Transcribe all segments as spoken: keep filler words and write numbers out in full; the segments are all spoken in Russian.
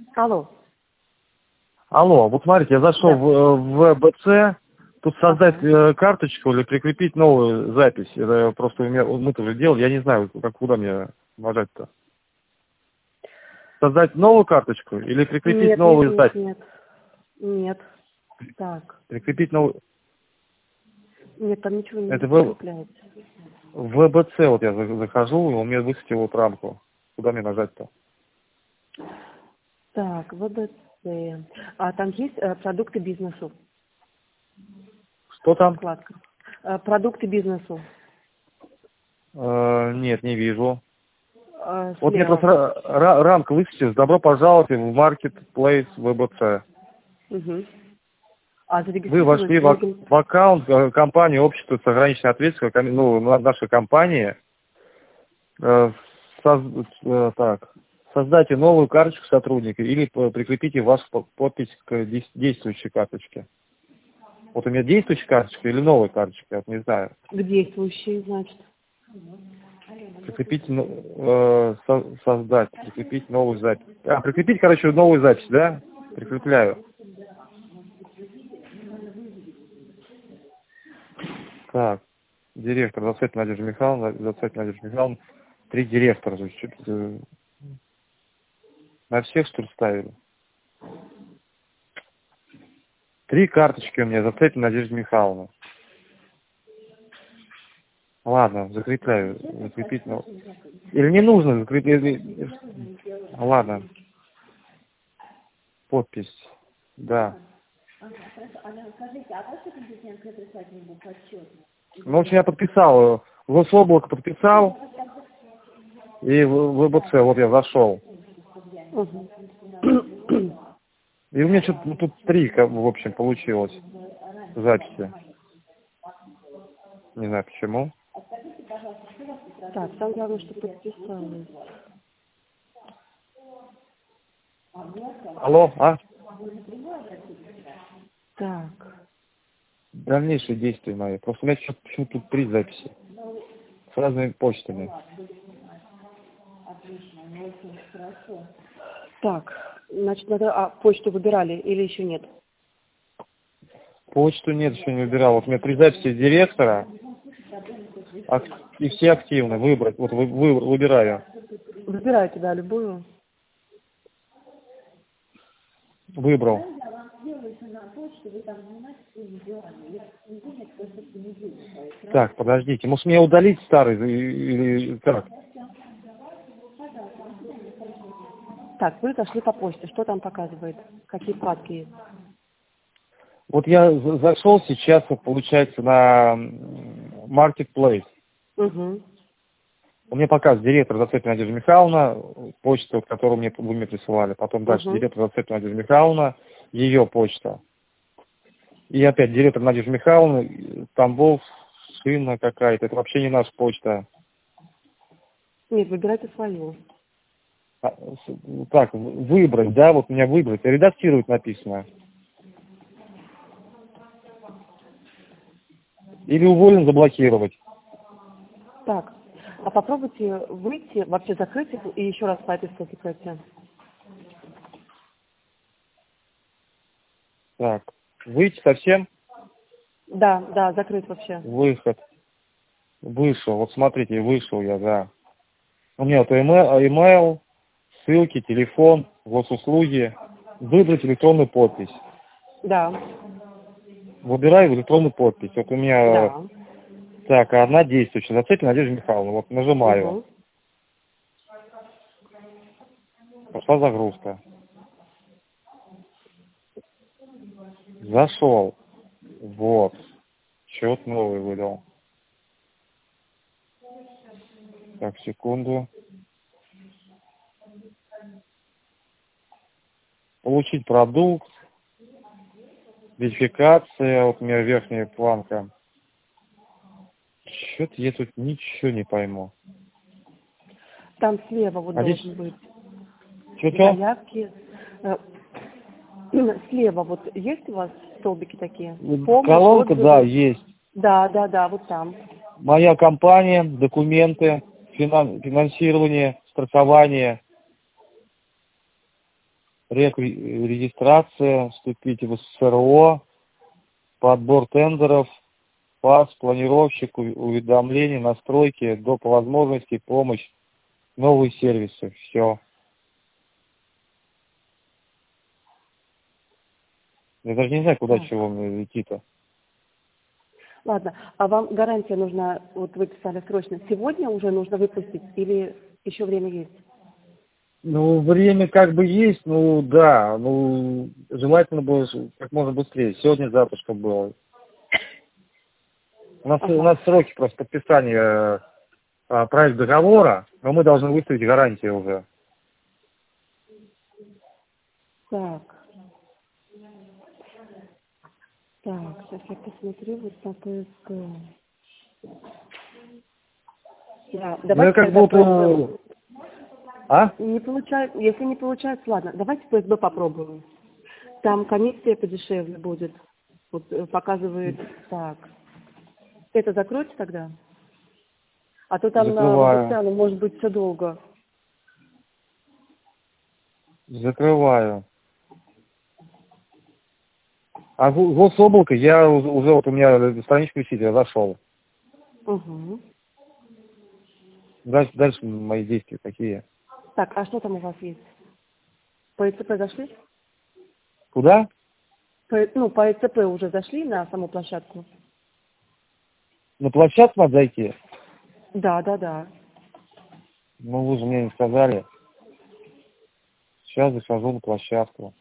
Алло. Алло, вот смотрите, я зашел Да. в, в ВБЦ, тут создать Ага. э, карточку или прикрепить новую запись. Это просто у меня, мы тоже делали, я не знаю, как куда мне нажать-то. Создать новую карточку или прикрепить Нет, нет, новую нет, запись? нет. Нет. Так. Прикрепить новую... Нет, там ничего не Это в, прикрепляется. в ВБЦ вот я за- захожу, и он мне высветил вот рамку. Куда мне нажать-то? Так, ВБЦ. А там есть э, продукты бизнесу? Что там? Вкладка. Э, продукты бизнесу. Э, нет, не вижу. Э, Вот мне просто слева. ра- ра- рамка высветилась. Добро пожаловать в Marketplace ВБЦ. Угу. А Вы зарегистрировались вошли в, ак- логин? в аккаунт э, компании «Общество с ограниченной ответственностью», ком- ну, на- нашей компании. Э, соз- э, так, создайте новую карточку сотрудника или п- прикрепите вашу по- подпись к дес- действующей карточке. Вот у меня действующая карточка или новая карточка, я вот не знаю. К действующей, значит. Прикрепить, ну, э, со- создать, прикрепить новую запись. А, прикрепить, короче, новую запись, да? Прикрепляю. Так, директор, Зацепь Надежда Михайловна, Зацепь Надежда Михайловна. Три директора, то есть что-то, э, на всех, что ли, ставили? Три карточки у меня, Зацепь Надежда Михайловна. Ладно, закрепляю, закрепить, ну, или не нужно закрепить, ладно, подпись, да. Ну, в общем, я подписал, в Гособлако подписал, и в ВБЦ, вот я зашел. Угу. И у меня что-то ну, тут три, как бы, в общем, получилось записи. Не знаю почему. Так, там главное, что подписались. Алло, а? Так. Дальнейшие действия мои. Просто у меня что-то почему тут три записи. С разными почтами. Так, значит, надо... А, почту выбирали или еще нет? Почту нет, еще не выбирал. Вот у меня три записи директора. ак- И все активны. Выбрать. Вот вы, вы- выбираю. Выбирайте, да, любую. Выбрал. Так, подождите. Может мне удалить старый или или как? Так, вы зашли по почте. Что там показывает? Какие вкладки есть? Вот я за- зашел сейчас, вот, получается, на Marketplace. Угу. У меня показывает директор Зацепь Надежда Михайловна, почта, вот, которую мне, вы мне присылали. Потом дальше Угу. директор Зацепь Надежда Михайловна, ее почта. И опять директор Надежда Михайловна, Тамбов, Шина какая-то. Это вообще не наша почта. Нет, выбирайте свою. А, с- Так, выбрать, да, вот у меня выбрать. Редактировать написано. Или уволен, заблокировать. Так, а попробуйте выйти, вообще закрыть их и еще раз по этой ссылке пройти. Так, выйти совсем, Да, да, закрыть вообще. выход. Вышел, вот смотрите, вышел я, да. У меня вот email, email, ссылки, телефон, госуслуги. Выбрать электронную подпись. Да, Выбираю электронную подпись. Вот у меня, да. так, одна действующая. Зацепь Надежда Михайловна. Вот нажимаю. Угу. Пошла загрузка. Зашел. Вот. Счет новый выдал. Так, секунду. Получить продукт. Верификация. Вот у меня верхняя планка. Что-то я тут ничего не пойму. Там слева вот А здесь должен быть что-то? заявки. Э, Слева вот есть у вас столбики такие? Помощь, Колонка, отзывы? да, есть. Да, да, да, вот там. Моя компания, документы, финан- финансирование, страхование. регистрация, вступить в СРО, подбор тендеров, ПАС, планировщик, у- уведомления, настройки, доп. Возможности, помощь, новые сервисы. Все. Я даже не знаю, куда Так. чего мне идти-то. Ладно, а вам гарантия нужна, вот вы писали срочно, сегодня уже нужно выпустить или еще время есть? Ну, время как бы есть, ну да, ну желательно было ж как можно быстрее. Сегодня, завтра, чтобы было. У нас, у Ага. нас сроки просто подписания а, проект договора, но мы должны выставить гарантию уже. Так, так, сейчас я посмотрю вот на ПСК. Да, Ну я давайте как тогда ПСБ. будто... А? Не получается, если не получается, ладно, давайте ПСБ попробуем. Там комиссия подешевле будет. Вот э, показывает так. Это закройте тогда? А то там на Закрываю. Лабутяну может быть все долго. Закрываю. А в- гособлако я уже, уже вот у меня страничку висит, я зашел. Угу. Дальше, дальше мои действия какие. Так, а что там у вас есть? По ЭЦП зашли? Куда? По, ну, по ЭЦП уже зашли на саму площадку? На площадку надо зайти? Да, да, да. Ну вы же мне не сказали. Сейчас захожу на площадку.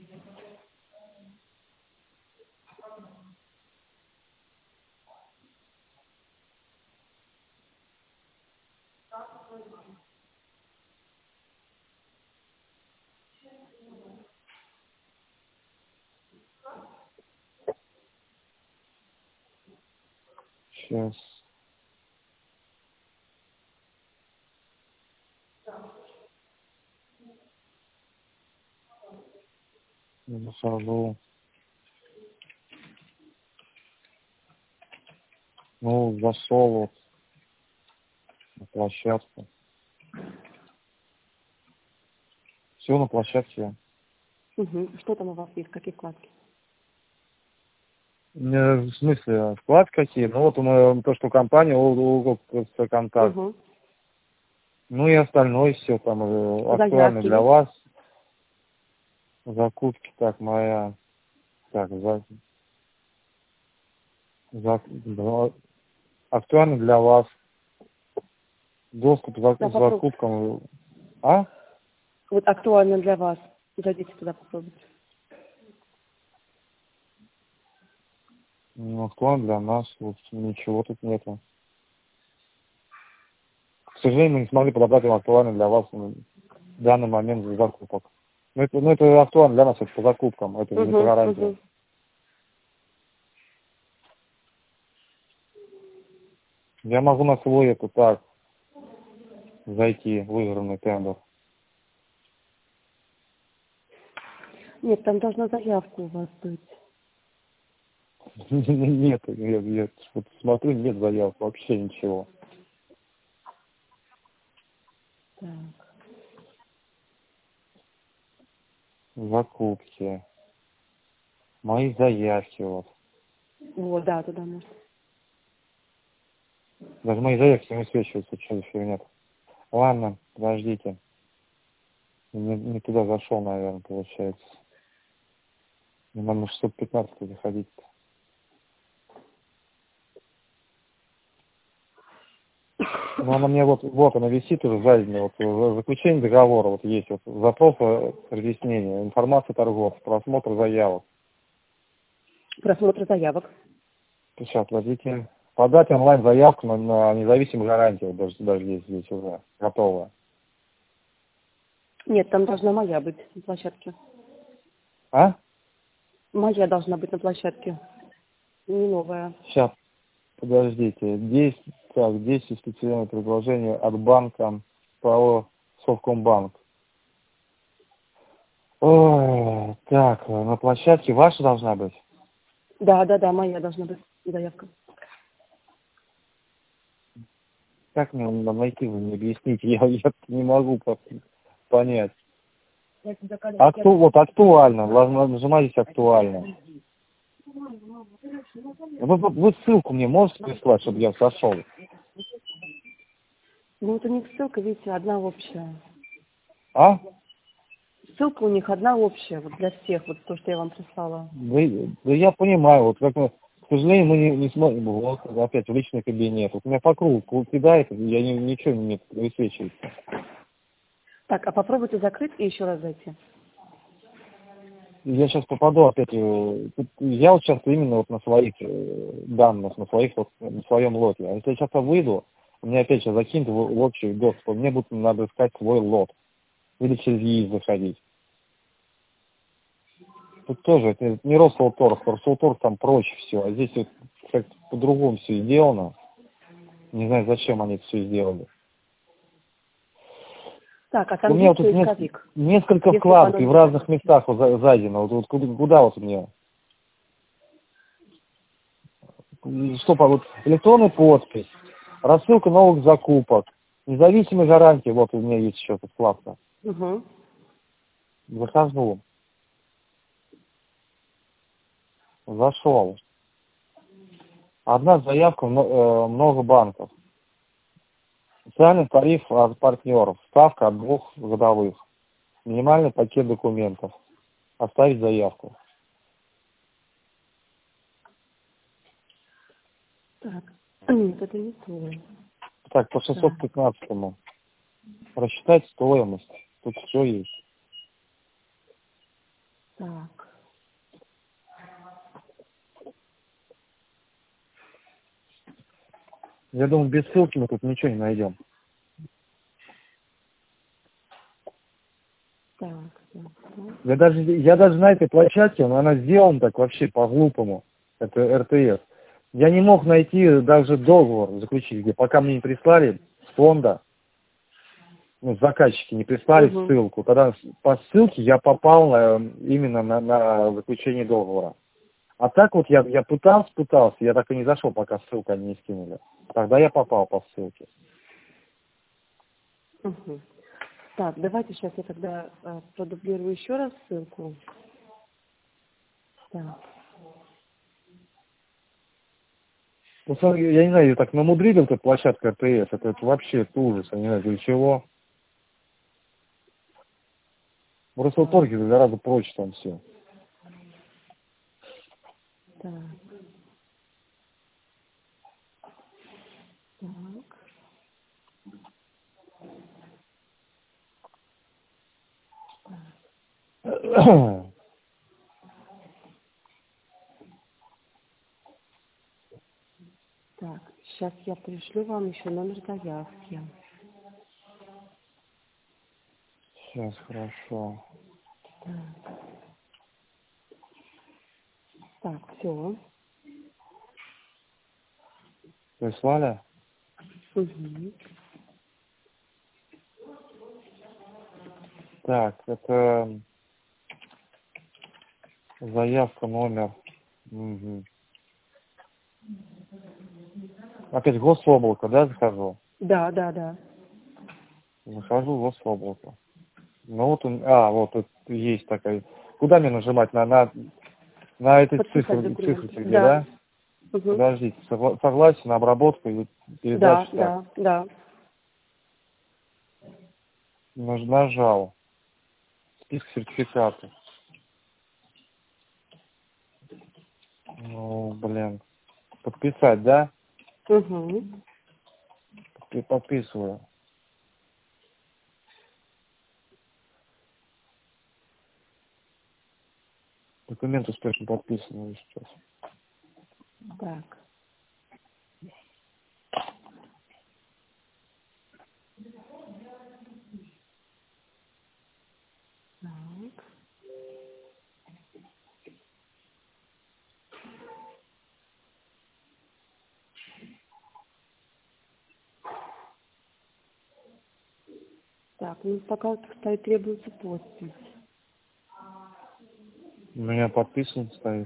Сейчас. Захожу. Ну, зашел вот на площадку. Все на площадке. Угу. Что там у вас есть? Какие вкладки? Э, В смысле, вклад какие? Ну вот у меня то, что компания, Google контакт. Угу. Ну и остальное все там э, актуально Заявки для есть? вас. Закупки, так, моя. Так, за, за, да, актуально для вас. Доступ за, Да, к попробуй. закупкам. А? Вот актуально для вас. Зайдите туда попробуйте. Ну, актуально для нас. Вот, ничего тут нету. К сожалению, мы не смогли подобрать им актуально для вас в данный момент за закупок. Ну это, ну, это актуально для нас, это по закупкам, это не по Угу, гарантии. угу. Я могу на свой это так зайти, выигранный тендер. Нет, там должна заявка у вас быть. Нет, я, я вот смотрю, нет заявок, вообще ничего. Так. Закупки. Мои заявки вот. Вот, да, туда можно. Даже мои заявки не высвечиваются, что за фигня. Ладно, подождите. Не, не туда зашел, наверное, получается. Мне надо на шестьсот пятнадцать заходить. Ну, она мне вот, вот она висит уже сзади, вот э, заключение договора, вот есть вот запрос э, разъяснения, информация торгов, просмотр заявок. Просмотр заявок. Сейчас, подождите. Подать онлайн заявку на, на независимую гарантию, даже, даже есть здесь уже готовая. Нет, там должна моя быть на площадке. А? Моя должна быть на площадке. Не новая. Сейчас, подождите. Действие, так, действие специальное предложение от банка ПАО Совкомбанк. Ой, так, на площадке ваша должна быть? Да, да, да, моя должна быть заявка. Как мне надо найти, вы мне объясните, я, я не могу по- понять. Акту, вот актуально, ладно, нажимайте актуально. Вы, вы, вы ссылку мне можете прислать, чтобы я зашел? Ну, это не ссылка, видите, одна общая. А? Ссылка у них одна общая, вот для всех, вот то, что я вам прислала. Да, да я понимаю, вот как мы, к сожалению, мы не, не смотрим, вот опять в личный кабинет. Вот меня по кругу кидает, я не, ничего не высвечивается. Так, а попробуйте закрыть и еще раз зайти. Я сейчас попаду опять, э, тут я вот сейчас именно вот на своих э, данных, на своих вот, на своем лоте. А если я сейчас выйду, мне опять сейчас закинут в, в общий доступ, мне будет надо искать свой лот. Или через ЕИС заходить. Тут тоже, это не Росфолторг, Росфолторг там проще все, а здесь вот как по-другому все сделано. Не знаю, зачем они это все сделали. Так, а У там меня есть вот тут нес- поисковик? несколько Если вкладок и в понадобится. разных местах вот за- зайдено. Вот, вот куда, куда вот мне? Что, по- вот электронная подпись, рассылка новых закупок, независимые гарантии, вот у меня есть еще эта вкладка. Угу. Захожу. Зашел. Одна заявка, мно- э, много банков. Социальный тариф от партнеров. Ставка от двух годовых. Минимальный пакет документов. Оставить заявку. Так, нет, это не то. Так, по шестьсот пятнадцатому. Рассчитать стоимость. Тут все есть. Так. Я думаю, без ссылки мы тут ничего не найдем. Так, так, так. Я даже, я даже на этой площадке, но она сделана так вообще по-глупому. Это эр тэ эс. Я не мог найти даже договор заключить, где пока мне не прислали с фонда, ну, заказчики не прислали Угу. ссылку. Тогда по ссылке я попал на, именно на, на заключение договора. А так вот я, я пытался, пытался, я так и не зашел, пока ссылку они не скинули. Тогда я попал по ссылке. Угу. Так, давайте сейчас я тогда э, продублирую еще раз ссылку. Так. Ну, смотри, я не знаю, ее так намудрили, эта площадка эр тэ эс, это, это вообще это ужас, я не знаю, для чего. В Росфолторге гораздо проще там все. Так. Так. Так, сейчас я пришлю вам еще номер заявки. Сейчас, хорошо. Так, так, все. Прислали? Угу. Так, это заявка номер. Угу. Опять гособлако, да, захожу? Да, да, да. Захожу в гособлако. Ну вот он, а, вот тут есть такая. Куда мне нажимать? На, на, на этой Подписать цифре, документ. цифре где, Да. да? Угу. Подождите, согла- согласен на обработку и Да, передачу, так. да, да. Наж- Нажал. Список сертификатов. Ну, блин. Подписать, да? Угу. И подписываю. Документ успешно подписываю сейчас. Так. Так. Так, ну пока стоит требуется подпись. У меня подписан стоит.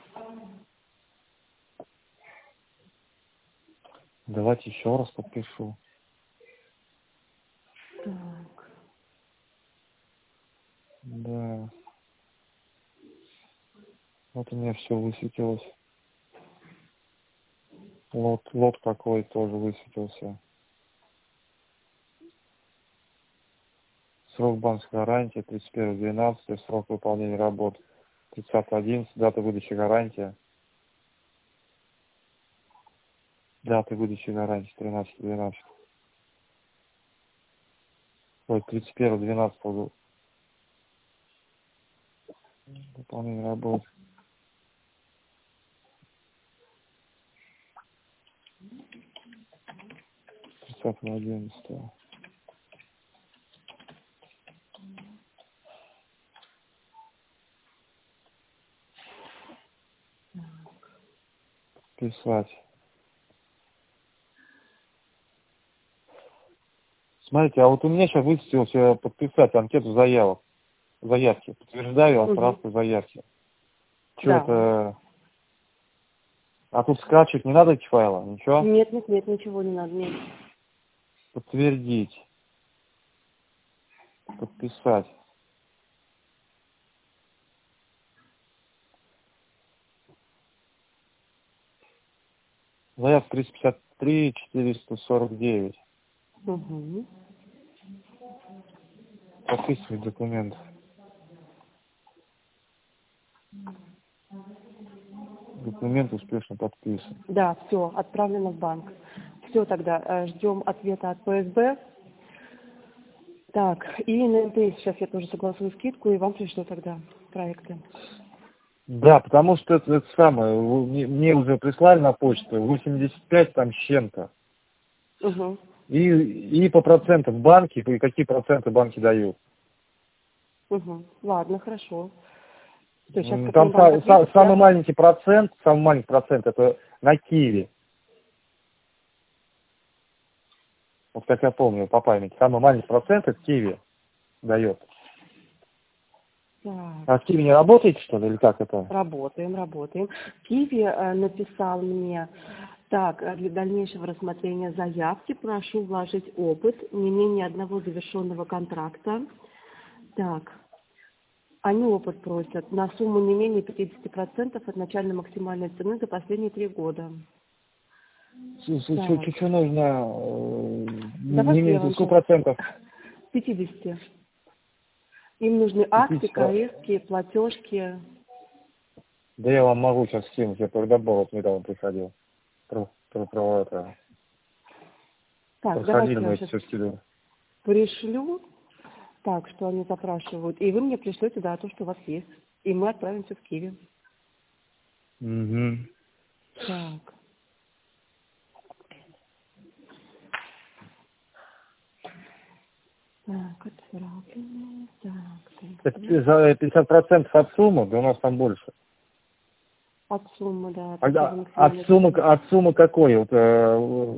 Давайте еще раз подпишу. Так. Вот у меня все высветилось. Лот, лот какой тоже высветился. Срок банковской гарантии тридцать первое двенадцатое, срок выполнения работ тридцатое одиннадцатое, дата выдачи гарантии. Дата выдачи гарантии тринадцатое двенадцатое. Ой, тридцать первое двенадцатое. Выполнение работ. тридцатое одиннадцатое. Писать. Смотрите, а вот у меня сейчас высветилось э, подписать анкету заявок. Заявки. Подтверждаю отправку заявки. Что Да. это? А тут скачивать не надо эти файлы? Ничего? Нет, нет, нет, ничего не надо, нет. Подтвердить. Подписать. Заявка триста пятьдесят три четыреста сорок девять. Угу. Подписывать документ. Документ успешно подписан. Да, все, отправлено в банк. Все тогда, э, ждем ответа от ПСБ. Так, и на эн тэ сейчас я тоже согласую скидку, и вам пришлю тогда проекты. Да, потому что это, это самое, вы- мне, мне уже прислали на почту восемьдесят пять там с чем-то. Угу. И, и по процентам банки, и какие проценты банки дают. Угу. Ладно, хорошо. Что, сейчас М, как мне Там банк са- са- ответит, самый я... маленький процент, самый маленький процент это на Киеве. Вот как я помню по памяти, самый маленький процент это Киеве дает. Так, А в Киеве не работаете, что ли, или как это? работаем, работаем. Киви э, написал мне, так, э, для дальнейшего рассмотрения заявки прошу вложить опыт, не менее одного завершенного контракта. Так, они опыт просят на сумму не менее пятьдесят процентов от начальной максимальной цены за последние три года. Так, Что нужно? э, Не давайте я меньше вам сколько сейчас... процентов? пятьдесят. Им нужны акты, пятьдесят. КСки, платежки. Да я вам могу сейчас скинуть, я передобор вот недавно приходил. Про, про, про это. Так, давайте Проходили я мы вам это сейчас все скидывали. пришлю. Так, что они запрашивают. И вы мне пришлете, да, то, что у вас есть. И мы отправимся в Киев. Угу. Так. Так, отправлены. Так, так, так. Это за пятьдесят процентов от суммы, да у нас там больше. От суммы, да. А, От, да, от суммы, от суммы какой? Вот, э,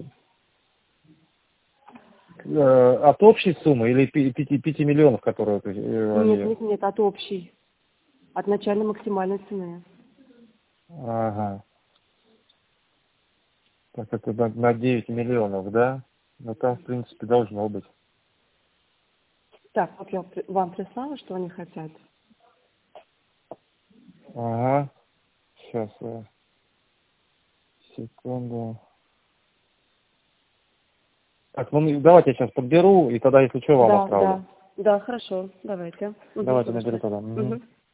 э, от общей суммы или пяти миллионов, которые вот, э, Нет, они... нет, нет, от общей. От начальной максимальной цены. Ага. Так это на, на девять миллионов, да? Ну там, в принципе, должно быть. Так, вот я при- вам прислала, что они хотят. Ага. Сейчас, э, секунду. Так, ну давайте я сейчас подберу, и тогда, если что, вам Да, отправлю. да. Да, хорошо. Давайте. Угу, Давайте буду наберу ждать. тогда. Мгм. Угу.